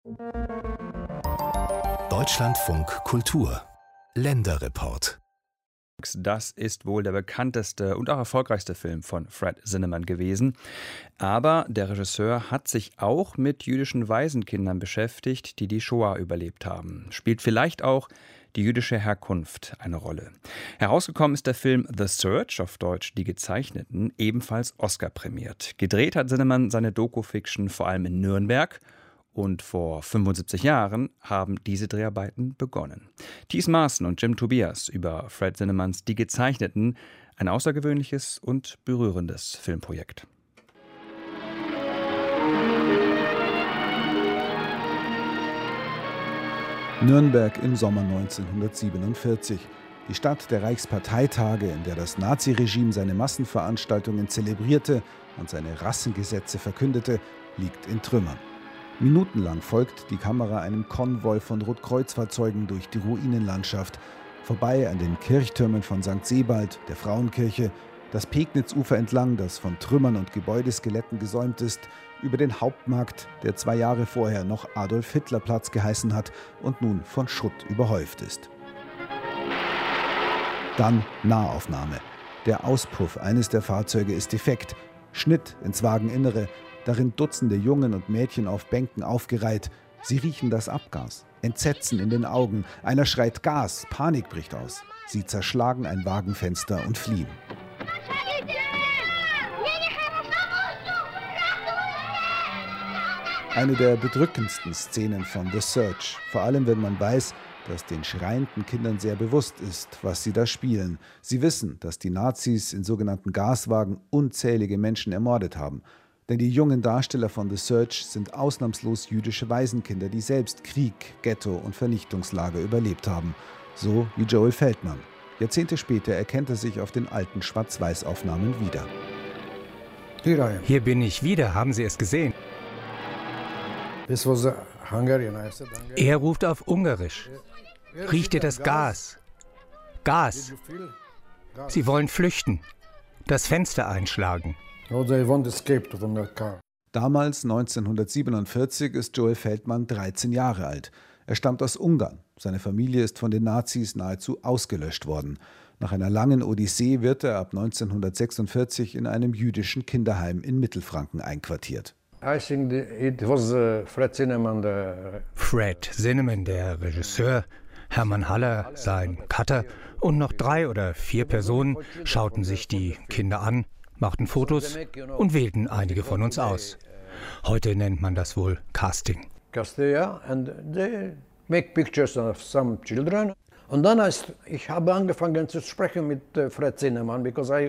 Deutschlandfunk Kultur Länderreport. Das ist wohl der bekannteste und auch erfolgreichste Film von Fred Zinnemann gewesen. Aber der Regisseur hat sich auch mit jüdischen Waisenkindern beschäftigt, die die Shoah überlebt haben. Spielt vielleicht auch die jüdische Herkunft eine Rolle. Herausgekommen ist der Film The Search, auf Deutsch Die Gezeichneten, ebenfalls Oscar prämiert. Gedreht hat Zinnemann seine Doku-Fiction vor allem in Nürnberg. Und vor 75 Jahren haben diese Dreharbeiten begonnen. Thies Maaßen und Jim Tobias über Fred Zinnemanns Die Gezeichneten, ein außergewöhnliches und berührendes Filmprojekt. Nürnberg im Sommer 1947. Die Stadt der Reichsparteitage, in der das Naziregime seine Massenveranstaltungen zelebrierte und seine Rassengesetze verkündete, liegt in Trümmern. Minutenlang folgt die Kamera einem Konvoi von Rotkreuzfahrzeugen durch die Ruinenlandschaft, vorbei an den Kirchtürmen von St. Sebald, der Frauenkirche, das Pegnitzufer entlang, das von Trümmern und Gebäudeskeletten gesäumt ist, über den Hauptmarkt, der 2 Jahre vorher noch Adolf-Hitler-Platz geheißen hat und nun von Schutt überhäuft ist. Dann Nahaufnahme. Der Auspuff eines der Fahrzeuge ist defekt. Schnitt ins Wageninnere. Darin Dutzende Jungen und Mädchen auf Bänken aufgereiht. Sie riechen das Abgas. Entsetzen in den Augen. Einer schreit Gas. Panik bricht aus. Sie zerschlagen ein Wagenfenster und fliehen. Eine der bedrückendsten Szenen von The Search. Vor allem, wenn man weiß, dass den schreienden Kindern sehr bewusst ist, was sie da spielen. Sie wissen, dass die Nazis in sogenannten Gaswagen unzählige Menschen ermordet haben. Denn die jungen Darsteller von The Search sind ausnahmslos jüdische Waisenkinder, die selbst Krieg, Ghetto und Vernichtungslager überlebt haben. So wie Joel Feldman. Jahrzehnte später erkennt er sich auf den alten Schwarz-Weiß-Aufnahmen wieder. Hier bin ich wieder, haben Sie es gesehen? Er ruft auf Ungarisch. Riecht ihr das Gas? Gas. Sie wollen flüchten. Das Fenster einschlagen. Damals, 1947, ist Joel Feldman 13 Jahre alt. Er stammt aus Ungarn. Seine Familie ist von den Nazis nahezu ausgelöscht worden. Nach einer langen Odyssee wird er ab 1946 in einem jüdischen Kinderheim in Mittelfranken einquartiert. Fred Zinnemann, der Regisseur, Hermann Haller, sein Cutter und noch 3 oder 4 Personen schauten sich die Kinder an, machten Fotos und wählten einige von uns aus. Heute nennt man das wohl Casting. Und dann ich habe angefangen zu sprechen mit Fred Zinnemann, because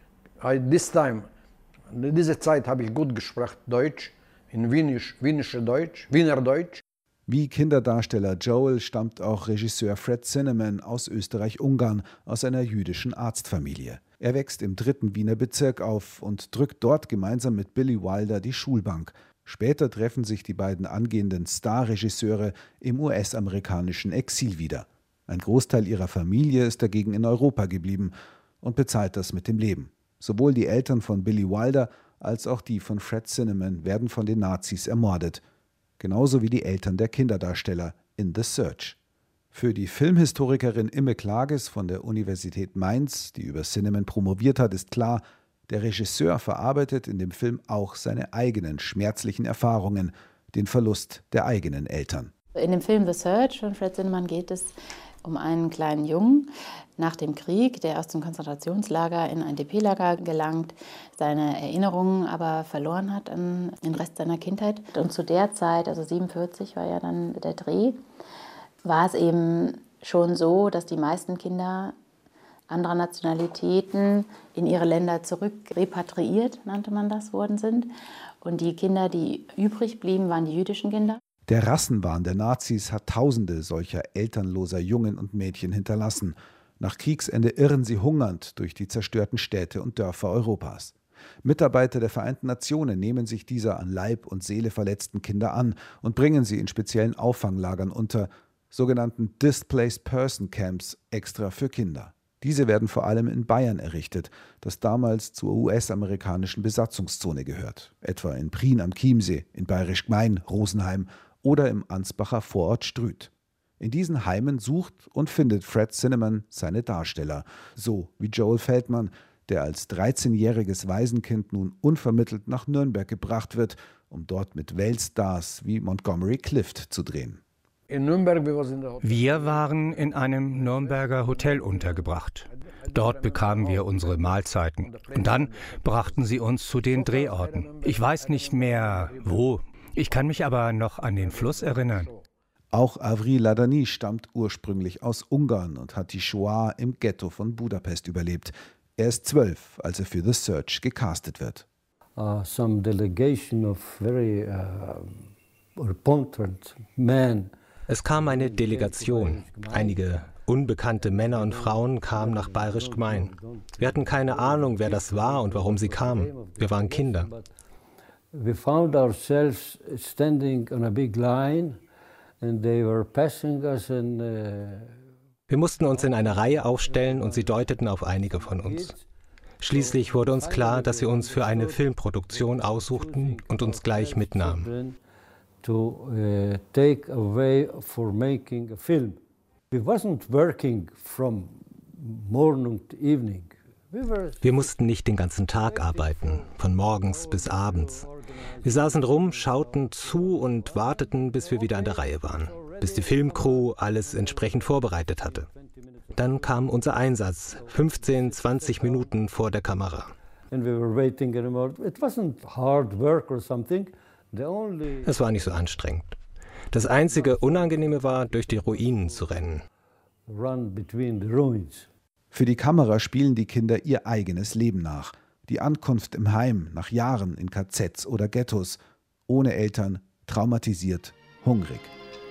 diese Zeit habe ich gut gesprochen Deutsch, in Wiener Deutsch. Wie Kinderdarsteller Joel stammt auch Regisseur Fred Zinnemann aus Österreich-Ungarn, aus einer jüdischen Arztfamilie. Er wächst im 3. Wiener Bezirk auf und drückt dort gemeinsam mit Billy Wilder die Schulbank. Später treffen sich die beiden angehenden Starregisseure im US-amerikanischen Exil wieder. Ein Großteil ihrer Familie ist dagegen in Europa geblieben und bezahlt das mit dem Leben. Sowohl die Eltern von Billy Wilder als auch die von Fred Zinnemann werden von den Nazis ermordet. Genauso wie die Eltern der Kinderdarsteller in The Search. Für die Filmhistorikerin Imme Klages von der Universität Mainz, die über Zinnemann promoviert hat, ist klar, der Regisseur verarbeitet in dem Film auch seine eigenen schmerzlichen Erfahrungen, den Verlust der eigenen Eltern. In dem Film The Search von Fred Zinnemann geht es um einen kleinen Jungen nach dem Krieg, der aus dem Konzentrationslager in ein DP-Lager gelangt, seine Erinnerungen aber verloren hat an den Rest seiner Kindheit. Und zu der Zeit, also 1947 war ja dann der Dreh, war es eben schon so, dass die meisten Kinder anderer Nationalitäten in ihre Länder zurück repatriiert, nannte man das, worden sind. Und die Kinder, die übrig blieben, waren die jüdischen Kinder. Der Rassenwahn der Nazis hat Tausende solcher elternloser Jungen und Mädchen hinterlassen. Nach Kriegsende irren sie hungernd durch die zerstörten Städte und Dörfer Europas. Mitarbeiter der Vereinten Nationen nehmen sich dieser an Leib und Seele verletzten Kinder an und bringen sie in speziellen Auffanglagern unter, sogenannten Displaced Person Camps, extra für Kinder. Diese werden vor allem in Bayern errichtet, das damals zur US-amerikanischen Besatzungszone gehört, etwa in Prien am Chiemsee, in Bayerisch Gmein, Rosenheim oder im Ansbacher Vorort Strüth. In diesen Heimen sucht und findet Fred Zinnemann seine Darsteller, so wie Joel Feldman, der als 13-jähriges Waisenkind nun unvermittelt nach Nürnberg gebracht wird, um dort mit Weltstars wie Montgomery Clift zu drehen. Wir waren in einem Nürnberger Hotel untergebracht. Dort bekamen wir unsere Mahlzeiten. Und dann brachten sie uns zu den Drehorten. Ich weiß nicht mehr wo. Ich kann mich aber noch an den Fluss erinnern. Auch Avril Ladanyi stammt ursprünglich aus Ungarn und hat die Shoah im Ghetto von Budapest überlebt. Er ist 12, als er für The Search gecastet wird. Some delegation of very important men. Es kam eine Delegation. Einige unbekannte Männer und Frauen kamen nach Bayerisch Gmein. Wir hatten keine Ahnung, wer das war und warum sie kamen. Wir waren Kinder. We found ourselves standing on a big line and they were passing us and wir mussten uns in eine Reihe aufstellen und sie deuteten auf einige von uns. Schließlich wurde uns klar, dass sie uns für eine Filmproduktion aussuchten und uns gleich mitnahmen. to take away for making a film. We wasn't working from morning to evening. Wir mussten nicht den ganzen Tag arbeiten, von morgens bis abends. Wir saßen rum, schauten zu und warteten, bis wir wieder an der Reihe waren, bis die Filmcrew alles entsprechend vorbereitet hatte. Dann kam unser Einsatz, 15, 20 Minuten vor der Kamera. And we were waiting anymore. It wasn't hard work or something. Es war nicht so anstrengend. Das einzige Unangenehme war, durch die Ruinen zu rennen. Run between the ruins. Für die Kamera spielen die Kinder ihr eigenes Leben nach. Die Ankunft im Heim nach Jahren in KZs oder Ghettos, ohne Eltern, traumatisiert, hungrig.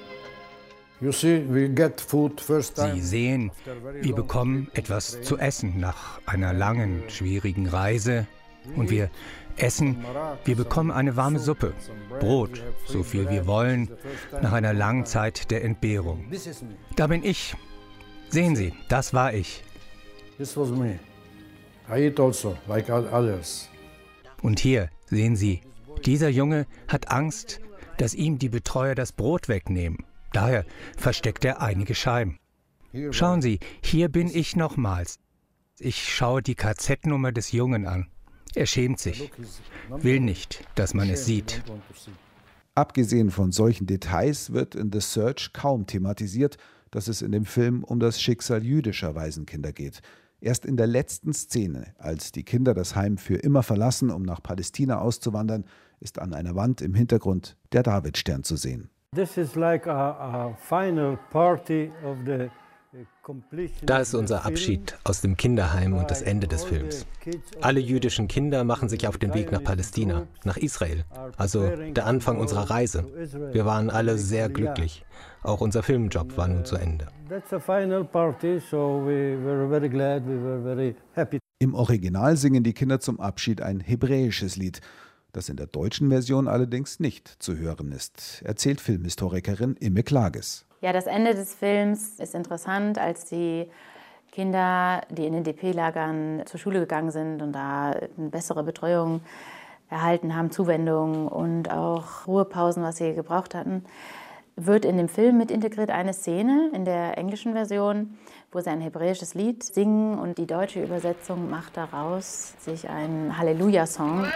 You see, we get food first time. Sie sehen, wir bekommen etwas zu essen nach einer langen, schwierigen Reise. Und wir essen, wir bekommen eine warme Suppe, Brot, so viel wir wollen, nach einer langen Zeit der Entbehrung. Da bin ich. Sehen Sie, das war ich. This was me. I eat also, like others. Und hier, sehen Sie, dieser Junge hat Angst, dass ihm die Betreuer das Brot wegnehmen. Daher versteckt er einige Scheiben. Schauen Sie, hier bin ich nochmals. Ich schaue die KZ-Nummer des Jungen an. Er schämt sich, will nicht, dass man es sieht. Abgesehen von solchen Details wird in The Search kaum thematisiert, dass es in dem Film um das Schicksal jüdischer Waisenkinder geht. Erst in der letzten Szene, als die Kinder das Heim für immer verlassen, um nach Palästina auszuwandern, ist an einer Wand im Hintergrund der Davidstern zu sehen. This is like a final party of the Da ist unser Abschied aus dem Kinderheim und das Ende des Films. Alle jüdischen Kinder machen sich auf den Weg nach Palästina, nach Israel, also der Anfang unserer Reise. Wir waren alle sehr glücklich. Auch unser Filmjob war nun zu Ende. Im Original singen die Kinder zum Abschied ein hebräisches Lied, das in der deutschen Version allerdings nicht zu hören ist, erzählt Filmhistorikerin Imme Klages. Ja, das Ende des Films ist interessant, als die Kinder, die in den DP-Lagern zur Schule gegangen sind und da eine bessere Betreuung erhalten haben, Zuwendung und auch Ruhepausen, was sie gebraucht hatten, wird in dem Film mit integriert eine Szene in der englischen Version, wo sie ein hebräisches Lied singen und die deutsche Übersetzung macht daraus sich einen Halleluja-Song.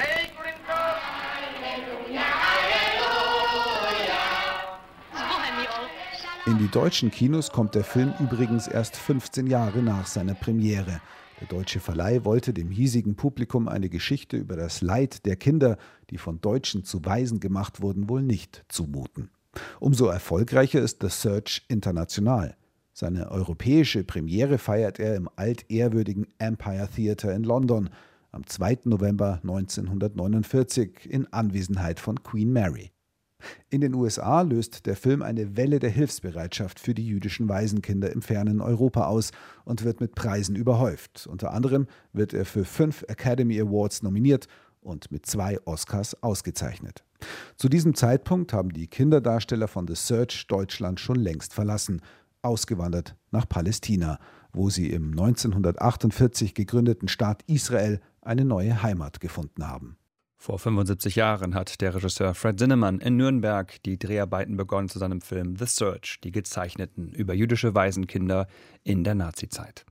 In die deutschen Kinos kommt der Film übrigens erst 15 Jahre nach seiner Premiere. Der deutsche Verleih wollte dem hiesigen Publikum eine Geschichte über das Leid der Kinder, die von Deutschen zu Waisen gemacht wurden, wohl nicht zumuten. Umso erfolgreicher ist The Search international. Seine europäische Premiere feiert er im altehrwürdigen Empire Theatre in London am 2. November 1949 in Anwesenheit von Queen Mary. In den USA löst der Film eine Welle der Hilfsbereitschaft für die jüdischen Waisenkinder im fernen Europa aus und wird mit Preisen überhäuft. Unter anderem wird er für 5 Academy Awards nominiert und mit 2 Oscars ausgezeichnet. Zu diesem Zeitpunkt haben die Kinderdarsteller von The Search Deutschland schon längst verlassen, ausgewandert nach Palästina, wo sie im 1948 gegründeten Staat Israel eine neue Heimat gefunden haben. Vor 75 Jahren hat der Regisseur Fred Zinnemann in Nürnberg die Dreharbeiten begonnen zu seinem Film The Search, die gezeichneten über jüdische Waisenkinder in der Nazizeit.